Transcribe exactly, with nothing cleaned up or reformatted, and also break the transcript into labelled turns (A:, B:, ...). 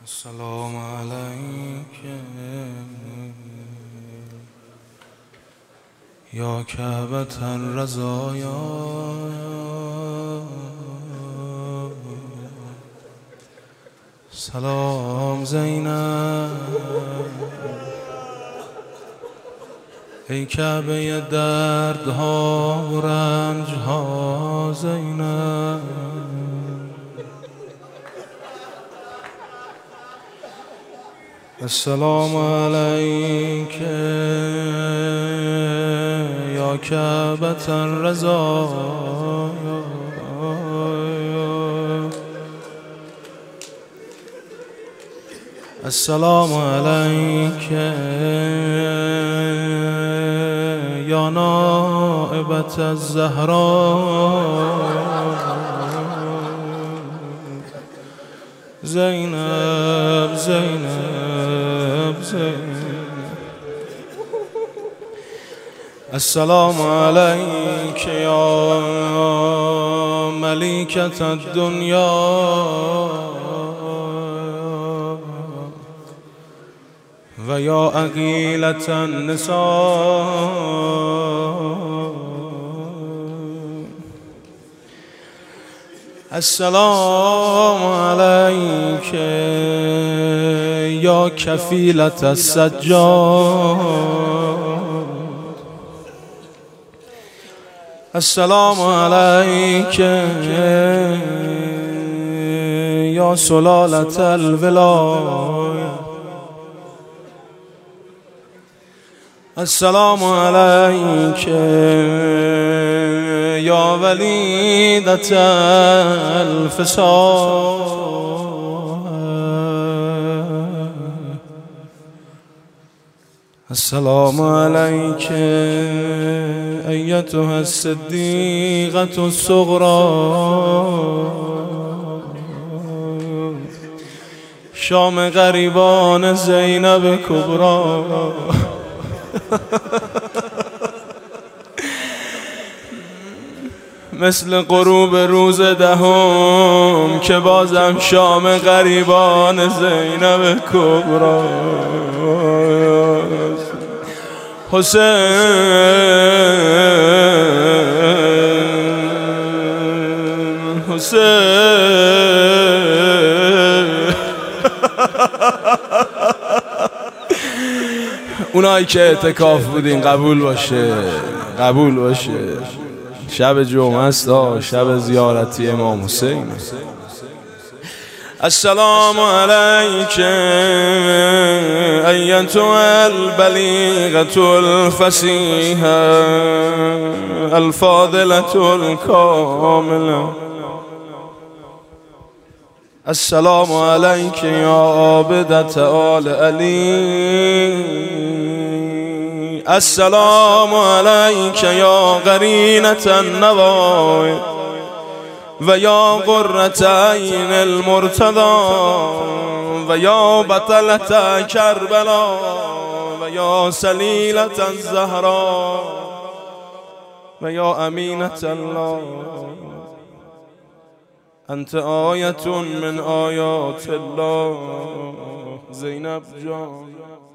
A: السلام عليك يا كعبة الرزايا سلام زینب ای کعبه دردها و رنجها زینب السلام عليك يا كعبة الرزايا السلام عليك يا نائبة الزهراء زينب زينب زينب السلام عليك يا ملكة الدنيا ويا أغيلة النساء السلام عليك يا كفيلة السجاد السلام عليك يا سلالة الولاية السلام عليك يا وليدة الفساد السلام عليك أيتها الصديقة الصغرى شام غریبان زینب کبرا مثل غروب روز دهم که بازم شام غریبان زینب کبرا حسین حسین اونایی که اعتکاف بودین قبول باشه قبول باشه شب جمعه است شب زیارتی امام حسین السلام عليك أيتها البليغة الفصيحة الفاضلة الكاملة السلام عليك يا عابدة آل علي السلام عليك يا قرينة النوى ويا قرة عين المرتضى ويا بطلة كربلاء ويا سليلة الزهراء ويا أمينة الله أنت آية من آيات الله زينب جان